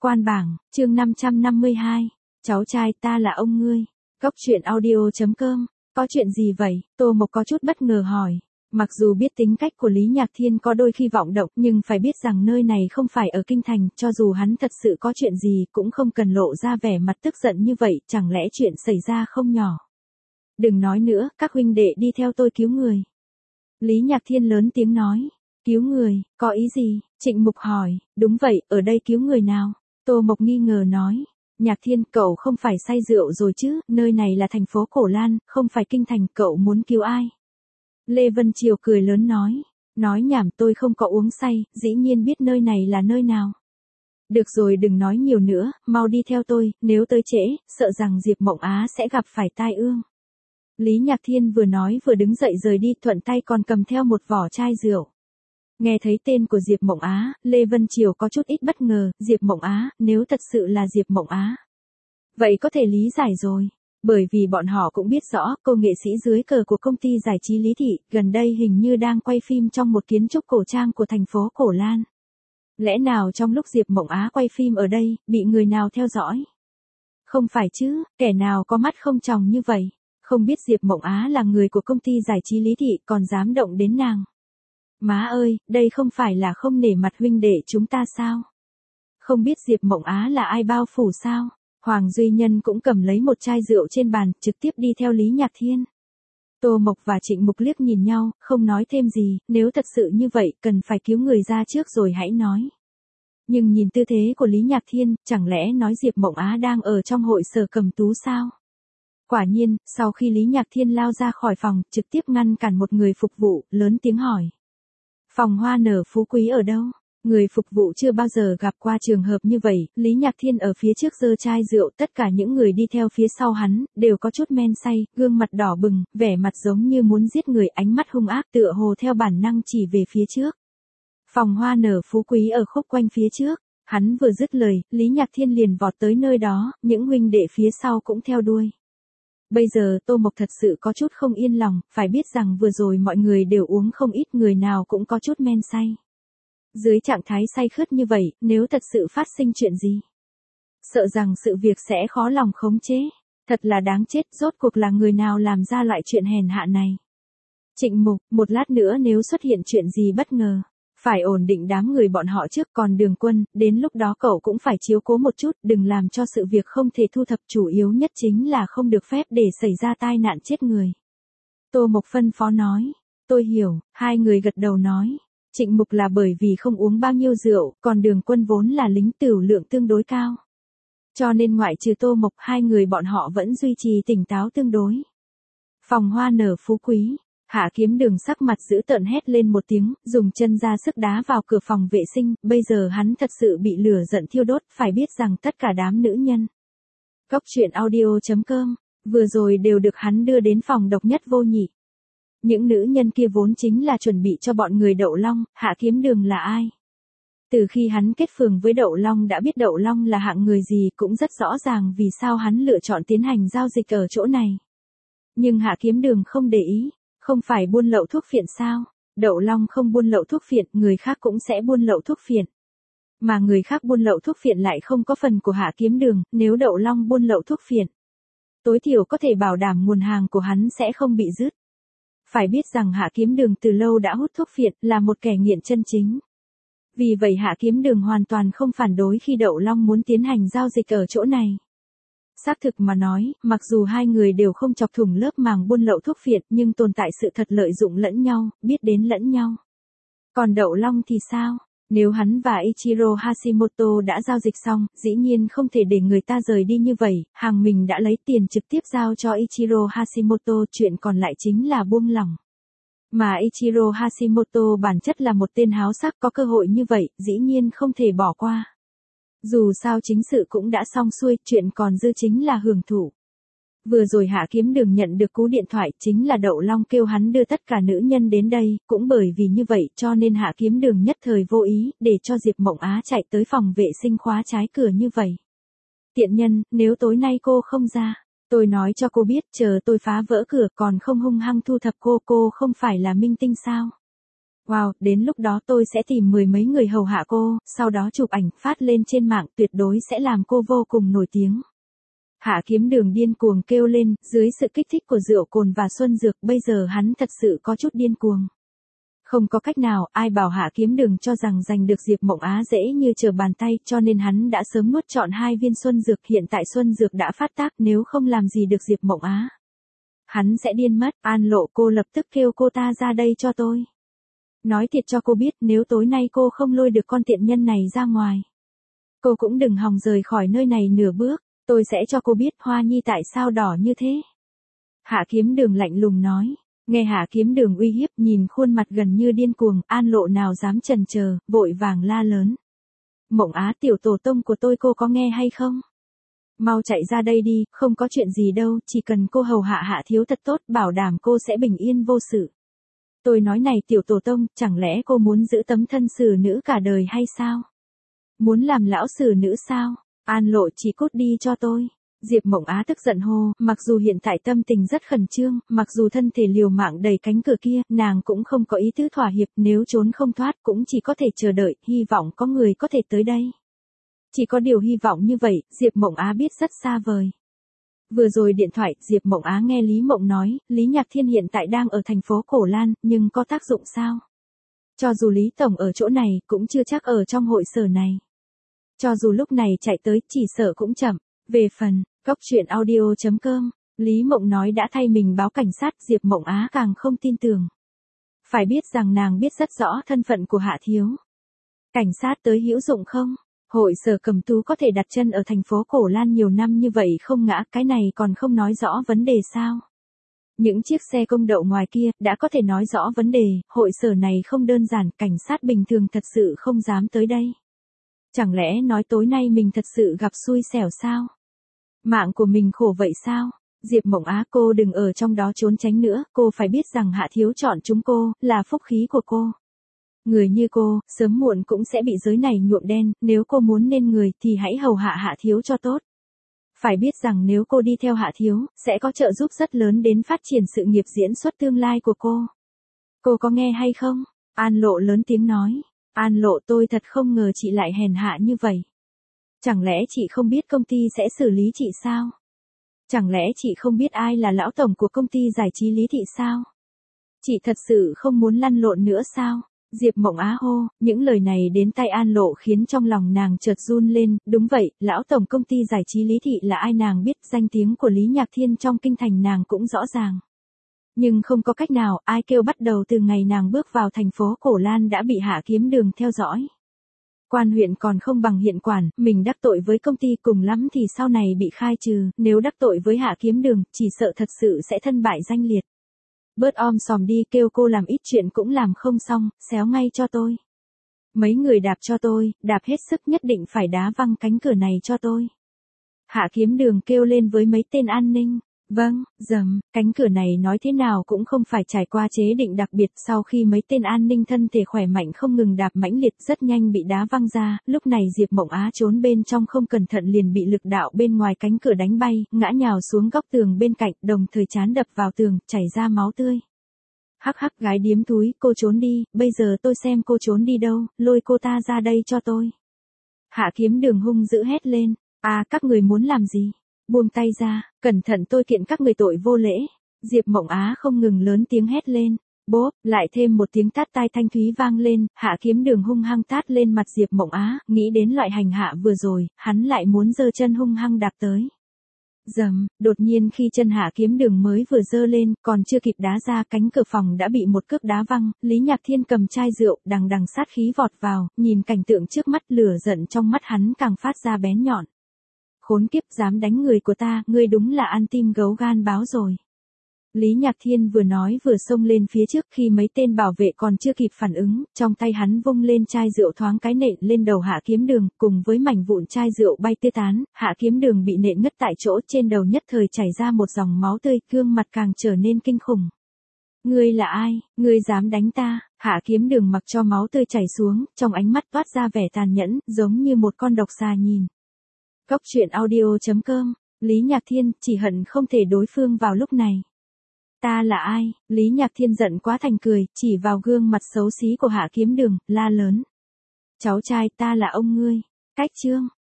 Quan bảng, chương 552. Cháu trai ta là ông ngươi. Góc truyện audio.com. Có chuyện gì vậy? Tô Mộc có chút bất ngờ hỏi. Mặc dù biết tính cách của Lý Nhạc Thiên có đôi khi vọng động, nhưng phải biết rằng nơi này không phải ở kinh thành, cho dù hắn thật sự có chuyện gì cũng không cần lộ ra vẻ mặt tức giận như vậy, chẳng lẽ chuyện xảy ra không nhỏ. Đừng nói nữa, các huynh đệ đi theo tôi cứu người. Lý Nhạc Thiên lớn tiếng nói. Cứu người, có ý gì? Trịnh Mục hỏi. Đúng vậy, ở đây cứu người nào? Tô Mộc nghi ngờ nói. Nhạc Thiên, cậu không phải say rượu rồi chứ, nơi này là thành phố Cổ Lan, không phải kinh thành, cậu muốn cứu ai? Lê Vân Triều cười lớn nói. Nói nhảm, tôi không có uống say, dĩ nhiên biết nơi này là nơi nào. Được rồi, đừng nói nhiều nữa, mau đi theo tôi, nếu tới trễ, sợ rằng Diệp Mộng Á sẽ gặp phải tai ương. Lý Nhạc Thiên vừa nói vừa đứng dậy rời đi, thuận tay còn cầm theo một vỏ chai rượu. Nghe thấy tên của Diệp Mộng Á, Lê Vân Triều có chút ít bất ngờ, Diệp Mộng Á, nếu thật sự là Diệp Mộng Á. Vậy có thể lý giải rồi, bởi vì bọn họ cũng biết rõ, cô nghệ sĩ dưới cờ của công ty giải trí Lý Thị, gần đây hình như đang quay phim trong một kiến trúc cổ trang của thành phố Cổ Lan. Lẽ nào trong lúc Diệp Mộng Á quay phim ở đây, bị người nào theo dõi? Không phải chứ, kẻ nào có mắt không tròng như vậy, không biết Diệp Mộng Á là người của công ty giải trí Lý Thị còn dám động đến nàng. Má ơi, đây không phải là không nể mặt huynh đệ chúng ta sao? Không biết Diệp Mộng Á là ai bao phủ sao? Hoàng Duy Nhân cũng cầm lấy một chai rượu trên bàn, trực tiếp đi theo Lý Nhạc Thiên. Tô Mộc và Trịnh Mục liếc nhìn nhau, không nói thêm gì, nếu thật sự như vậy, cần phải cứu người ra trước rồi hãy nói. Nhưng nhìn tư thế của Lý Nhạc Thiên, chẳng lẽ nói Diệp Mộng Á đang ở trong hội Sở Cầm Tú sao? Quả nhiên, sau khi Lý Nhạc Thiên lao ra khỏi phòng, trực tiếp ngăn cản một người phục vụ, lớn tiếng hỏi. Phòng hoa nở phú quý ở đâu? Người phục vụ chưa bao giờ gặp qua trường hợp như vậy, Lý Nhạc Thiên ở phía trước giơ chai rượu, tất cả những người đi theo phía sau hắn, đều có chút men say, gương mặt đỏ bừng, vẻ mặt giống như muốn giết người, ánh mắt hung ác tựa hồ theo bản năng chỉ về phía trước. Phòng hoa nở phú quý ở khúc quanh phía trước, hắn vừa dứt lời, Lý Nhạc Thiên liền vọt tới nơi đó, những huynh đệ phía sau cũng theo đuôi. Bây giờ Tô Mộc thật sự có chút không yên lòng, phải biết rằng vừa rồi mọi người đều uống không ít, người nào cũng có chút men say. Dưới trạng thái say khướt như vậy, nếu thật sự phát sinh chuyện gì? Sợ rằng sự việc sẽ khó lòng khống chế. Thật là đáng chết, rốt cuộc là người nào làm ra loại chuyện hèn hạ này. Trịnh Mục, một lát nữa nếu xuất hiện chuyện gì bất ngờ, phải ổn định đám người bọn họ trước, còn Đường Quân, đến lúc đó cậu cũng phải chiếu cố một chút, đừng làm cho sự việc không thể thu thập, chủ yếu nhất chính là không được phép để xảy ra tai nạn chết người. Tô Mộc phân phó nói. Tôi hiểu, hai người gật đầu nói. Trịnh Mục là bởi vì không uống bao nhiêu rượu, còn Đường Quân vốn là lính tửu lượng tương đối cao. Cho nên ngoại trừ Tô Mộc, hai người bọn họ vẫn duy trì tỉnh táo tương đối. Phòng hoa nở phú quý. Hạ Kiếm Đường sắc mặt dữ tợn hét lên một tiếng, dùng chân ra sức đá vào cửa phòng vệ sinh, bây giờ hắn thật sự bị lửa giận thiêu đốt, phải biết rằng tất cả đám nữ nhân. Góc truyện audio.com, vừa rồi đều được hắn đưa đến phòng độc nhất vô nhị. Những nữ nhân kia vốn chính là chuẩn bị cho bọn người Đậu Long, Hạ Kiếm Đường là ai? Từ khi hắn kết phường với Đậu Long đã biết Đậu Long là hạng người gì, cũng rất rõ ràng vì sao hắn lựa chọn tiến hành giao dịch ở chỗ này. Nhưng Hạ Kiếm Đường không để ý. Không phải buôn lậu thuốc phiện sao? Đậu Long không buôn lậu thuốc phiện, người khác cũng sẽ buôn lậu thuốc phiện. Mà người khác buôn lậu thuốc phiện lại không có phần của Hạ Kiếm Đường, nếu Đậu Long buôn lậu thuốc phiện, tối thiểu có thể bảo đảm nguồn hàng của hắn sẽ không bị dứt. Phải biết rằng Hạ Kiếm Đường từ lâu đã hút thuốc phiện, là một kẻ nghiện chân chính. Vì vậy Hạ Kiếm Đường hoàn toàn không phản đối khi Đậu Long muốn tiến hành giao dịch ở chỗ này. Xác thực mà nói, mặc dù hai người đều không chọc thủng lớp màng buôn lậu thuốc phiện, nhưng tồn tại sự thật lợi dụng lẫn nhau, biết đến lẫn nhau. Còn Đậu Long thì sao? Nếu hắn và Ichiro Hashimoto đã giao dịch xong, dĩ nhiên không thể để người ta rời đi như vậy, hàng mình đã lấy tiền trực tiếp giao cho Ichiro Hashimoto, chuyện còn lại chính là buông lỏng. Mà Ichiro Hashimoto bản chất là một tên háo sắc, có cơ hội như vậy, dĩ nhiên không thể bỏ qua. Dù sao chính sự cũng đã xong xuôi, chuyện còn dư chính là hưởng thụ. Vừa rồi Hạ Kiếm Đường nhận được cú điện thoại, chính là Đậu Long kêu hắn đưa tất cả nữ nhân đến đây, cũng bởi vì như vậy cho nên Hạ Kiếm Đường nhất thời vô ý, để cho Diệp Mộng Á chạy tới phòng vệ sinh khóa trái cửa như vậy. Tiện nhân, nếu tối nay cô không ra, tôi nói cho cô biết, chờ tôi phá vỡ cửa còn không hung hăng thu thập cô không phải là minh tinh sao? Wow, đến lúc đó tôi sẽ tìm mười mấy người hầu hạ cô, sau đó chụp ảnh phát lên trên mạng, tuyệt đối sẽ làm cô vô cùng nổi tiếng. Hạ Kiếm Đường điên cuồng kêu lên, dưới sự kích thích của rượu cồn và xuân dược, bây giờ hắn thật sự có chút điên cuồng. Không có cách nào, ai bảo Hạ Kiếm Đường cho rằng giành được Diệp Mộng Á dễ như trở bàn tay, cho nên hắn đã sớm nuốt trọn 2 viên xuân dược, hiện tại xuân dược đã phát tác, nếu không làm gì được Diệp Mộng Á. Hắn sẽ điên mất. An Lộ, cô lập tức kêu cô ta ra đây cho tôi. Nói thiệt cho cô biết, nếu tối nay cô không lôi được con tiện nhân này ra ngoài, cô cũng đừng hòng rời khỏi nơi này nửa bước, tôi sẽ cho cô biết Hoa Nhi tại sao đỏ như thế. Hạ Kiếm Đường lạnh lùng nói. Nghe Hạ Kiếm Đường uy hiếp, nhìn khuôn mặt gần như điên cuồng, An Lộ nào dám chần chờ, vội vàng la lớn. Mộng Á, tiểu tổ tông của tôi cô có nghe hay không? Mau chạy ra đây đi, không có chuyện gì đâu, chỉ cần cô hầu hạ Hạ thiếu thật tốt, bảo đảm cô sẽ bình yên vô sự. Tôi nói này tiểu tổ tông, chẳng lẽ cô muốn giữ tấm thân xử nữ cả đời hay sao? Muốn làm lão xử nữ sao? An Lộ, chỉ cút đi cho tôi. Diệp Mộng Á tức giận hô, mặc dù hiện tại tâm tình rất khẩn trương, mặc dù thân thể liều mạng đẩy cánh cửa kia, nàng cũng không có ý tứ thỏa hiệp, nếu trốn không thoát cũng chỉ có thể chờ đợi, hy vọng có người có thể tới đây. Chỉ có điều hy vọng như vậy, Diệp Mộng Á biết rất xa vời. Vừa rồi điện thoại, Diệp Mộng Á nghe Lý Mộng nói, Lý Nhạc Thiên hiện tại đang ở thành phố Cổ Lan, nhưng có tác dụng sao? Cho dù Lý Tổng ở chỗ này, cũng chưa chắc ở trong hội sở này. Cho dù lúc này chạy tới, chỉ sợ cũng chậm. Về phần, Cốc truyện audio.com, Lý Mộng nói đã thay mình báo cảnh sát, Diệp Mộng Á càng không tin tưởng. Phải biết rằng nàng biết rất rõ thân phận của Hạ thiếu. Cảnh sát tới hữu dụng không? Hội sở Cẩm Tú có thể đặt chân ở thành phố Cổ Lan nhiều năm như vậy không ngã, cái này còn không nói rõ vấn đề sao? Những chiếc xe công đậu ngoài kia, đã có thể nói rõ vấn đề, hội sở này không đơn giản, cảnh sát bình thường thật sự không dám tới đây. Chẳng lẽ nói tối nay mình thật sự gặp xui xẻo sao? Mạng của mình khổ vậy sao? Diệp Mộng Á, cô đừng ở trong đó trốn tránh nữa, cô phải biết rằng Hạ thiếu chọn chúng cô, là phúc khí của cô. Người như cô, sớm muộn cũng sẽ bị giới này nhuộm đen, nếu cô muốn nên người thì hãy hầu hạ Hạ thiếu cho tốt. Phải biết rằng nếu cô đi theo Hạ thiếu, sẽ có trợ giúp rất lớn đến phát triển sự nghiệp diễn xuất tương lai của cô. Cô có nghe hay không? An Lộ lớn tiếng nói. An Lộ, tôi thật không ngờ chị lại hèn hạ như vậy. Chẳng lẽ chị không biết công ty sẽ xử lý chị sao? Chẳng lẽ chị không biết ai là lão tổng của công ty giải trí Lý Thị sao? Chị thật sự không muốn lăn lộn nữa sao? Diệp Mộng Á hô, những lời này đến tai An Lộ khiến trong lòng nàng chợt run lên, đúng vậy, lão tổng công ty giải trí Lý Thị là ai nàng biết, danh tiếng của Lý Nhạc Thiên trong kinh thành nàng cũng rõ ràng. Nhưng không có cách nào, ai kêu bắt đầu từ ngày nàng bước vào thành phố Cổ Lan đã bị Hạ Kiếm Đường theo dõi. Quan huyện còn không bằng hiện quản, mình đắc tội với công ty cùng lắm thì sau này bị khai trừ, nếu đắc tội với Hạ Kiếm Đường, chỉ sợ thật sự sẽ thân bại danh liệt. Bớt om sòm đi, kêu cô làm ít chuyện cũng làm không xong, xéo ngay cho tôi. Mấy người đạp cho tôi, đạp hết sức, nhất định phải đá văng cánh cửa này cho tôi. Hạ Kiếm Đường kêu lên với mấy tên an ninh. Vâng, dầm, cánh cửa này nói thế nào cũng không phải trải qua chế định đặc biệt, sau khi mấy tên an ninh thân thể khỏe mạnh không ngừng đạp mãnh liệt rất nhanh bị đá văng ra, lúc này Diệp Mộng Á trốn bên trong không cẩn thận liền bị lực đạo bên ngoài cánh cửa đánh bay, ngã nhào xuống góc tường bên cạnh, đồng thời trán đập vào tường, chảy ra máu tươi. Hắc hắc, gái điếm thúi, cô trốn đi, bây giờ tôi xem cô trốn đi đâu, lôi cô ta ra đây cho tôi. Hạ Kiếm Đường hung dữ hét lên, các người muốn làm gì? Buông tay ra, cẩn thận tôi kiện các người tội vô lễ. Diệp Mộng Á không ngừng lớn tiếng hét lên. Bốp, lại thêm một tiếng tát tai thanh thúy vang lên, Hạ Kiếm Đường hung hăng tát lên mặt Diệp Mộng Á, nghĩ đến loại hành hạ vừa rồi, hắn lại muốn giơ chân hung hăng đạp tới. Dầm, đột nhiên khi chân Hạ Kiếm Đường mới vừa giơ lên, còn chưa kịp đá ra, cánh cửa phòng đã bị một cước đá văng, Lý Nhạc Thiên cầm chai rượu, đằng đằng sát khí vọt vào, nhìn cảnh tượng trước mắt, lửa giận trong mắt hắn càng phát ra bén nhọn. Khốn kiếp, dám đánh người của ta, ngươi đúng là ăn tim gấu gan báo rồi. Lý Nhạc Thiên vừa nói vừa xông lên phía trước, khi mấy tên bảo vệ còn chưa kịp phản ứng, trong tay hắn vung lên chai rượu thoáng cái nện lên đầu Hạ Kiếm Đường, cùng với mảnh vụn chai rượu bay tứ tán, Hạ Kiếm Đường bị nện ngất tại chỗ, trên đầu nhất thời chảy ra một dòng máu tươi, gương mặt càng trở nên kinh khủng. Ngươi là ai, ngươi dám đánh ta? Hạ Kiếm Đường mặc cho máu tươi chảy xuống, trong ánh mắt toát ra vẻ tàn nhẫn, giống như một con độc xà nhìn. Cốc truyện audio.com, Lý Nhạc Thiên chỉ hận không thể đối phương vào lúc này Ta là ai? Lý Nhạc Thiên giận quá thành cười, chỉ vào gương mặt xấu xí của Hạ Kiếm Đường, la lớn. Cháu trai ta là ông ngươi. Cách chương.